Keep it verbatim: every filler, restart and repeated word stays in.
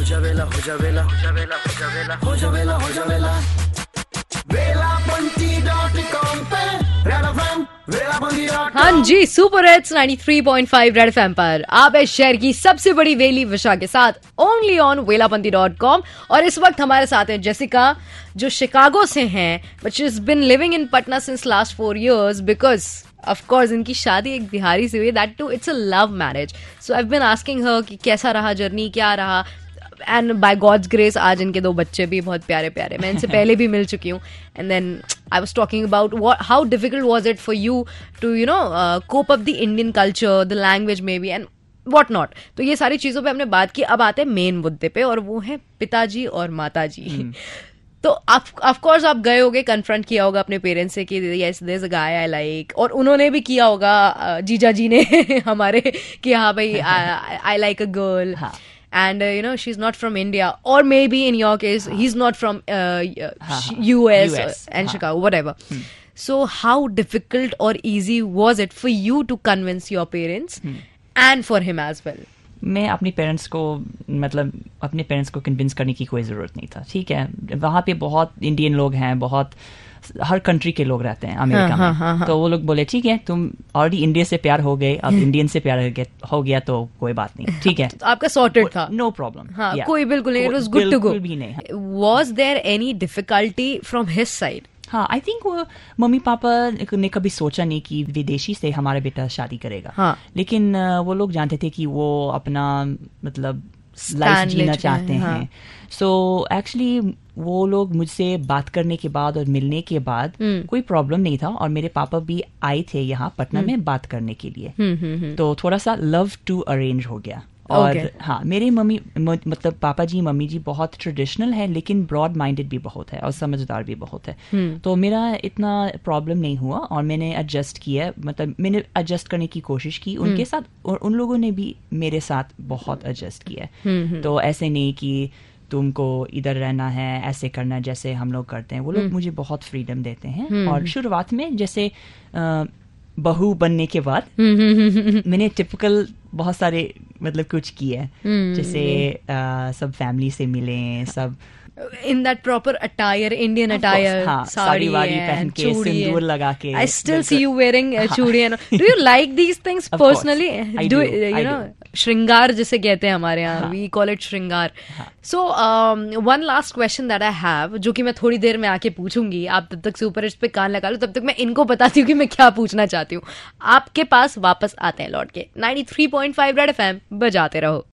जावेला हो जावेला हो जावेला हो जावेला हो जावेला हो जावेला वेलापंती डॉट कॉम पे red FM Velapanti dot com. हाँ जी, super hits ninety three point five red FM पर आप इस शहर की सबसे बड़ी वेली विशा के साथ only on Velapanti dot com. और इस वक्त हमारे साथ है जेसिका, जो शिकागो से हैं, but she is been living in Patna since last four years because of course इनकी शादी एक बिहारी से हुई, that too it's a love marriage. So I have been asking her कि कैसा रहा जर्नी, क्या रहा, एंड बाय गॉड्स ग्रेस आज इनके दो बच्चे भी बहुत प्यारे प्यारे। मैं इनसे पहले भी मिल चुकी हूँ and then I was talking about how difficult was it for you to you know cope up the Indian culture, the language may be and what not. तो ये सारी चीज़ों पे हमने बात की। अब आते हैं मेन मुद्दे पे, और वो है पिताजी और माताजी। तो ऑफ कोर्स आप गए होगे, कन्फ्रंट किया होगा अपने पेरेंट्स से कि yes there is a guy I like, और उन्होंने भी किया होगा, जीजा जी ने हमारे, कि हाँ भाई I like a girl and uh, you know she's not from India, or maybe in your case he's not from uh, U S, U S and Chicago, whatever. hmm. So how difficult or easy was it for you to convince your parents hmm. and for him as well? मैं अपने parents को मतलब अपने parents को convince करने की कोई ज़रूरत नहीं था। ठीक है, वहाँ पे बहुत इंडियन लोग हैं, बहुत हर कंट्री के लोग रहते हैं अमेरिका हाँ, में। हाँ, हाँ, तो वो लोग बोले ठीक है, तुम ऑलरेडी इंडिया से प्यार हो गए, अब इंडियन से प्यार हो गया तो कोई बात नहीं, ठीक है। तो आपका सॉर्टेड था, नो प्रॉब्लम। हाँ, कोई बिल्कुल नहीं, it was good to go. भी नहीं। Was there any difficulty from his side? हाँ, आई थिंक वो मम्मी पापा ने कभी सोचा नहीं कि विदेशी से हमारा बेटा शादी करेगा। हाँ. लेकिन वो लोग जानते थे कि वो अपना मतलब लाइफ जीना चाहते हैं। हाँ. सो एक्चुअली वो लोग मुझसे बात करने के बाद और मिलने के बाद कोई प्रॉब्लम नहीं था, और मेरे पापा भी आए थे यहाँ पटना में बात करने के लिए। तो थोड़ा सा लव टू अरेंज हो गया। और okay. हाँ, मेरे मम्मी मतलब पापा जी मम्मी जी बहुत ट्रेडिशनल है, लेकिन ब्रॉड माइंडेड भी बहुत है और समझदार भी बहुत है। hmm. तो मेरा इतना प्रॉब्लम नहीं हुआ, और मैंने एडजस्ट किया, मतलब मैंने एडजस्ट करने की कोशिश की उनके hmm. साथ, और उन लोगों ने भी मेरे साथ बहुत एडजस्ट किया। hmm. तो ऐसे नहीं कि तुमको इधर रहना है, ऐसे करना है जैसे हम लोग करते हैं। वो लोग hmm. मुझे बहुत फ्रीडम देते हैं। hmm. और शुरुआत में जैसे आ, बहू बनने के बाद मैंने टिपिकल बहुत सारे मतलब कुछ किया, जैसे आ, सब फैमिली से मिले, सब in that proper attire, Indian attire, हाँ, साड़ी वाड़ी पहन के, सिंदूर लगा के। I still see you wearing uh, चूड़ी and do you like these things personally? I do, do, you I know do. श्रृंगार जिसे कहते हैं हमारे यहाँ, हाँ. we call it श्रृंगार। हाँ. So um, one last question that I have, जो कि मैं थोड़ी देर में आके पूछूंगी, आप तब तक सुपर हिट्स पे कान लगा लो, तब तक मैं इनको बताती हूँ कि मैं क्या पूछना चाहती हूँ। आपके पास वापस आते हैं लौट के। Ninety three point five red FM बजाते रहो।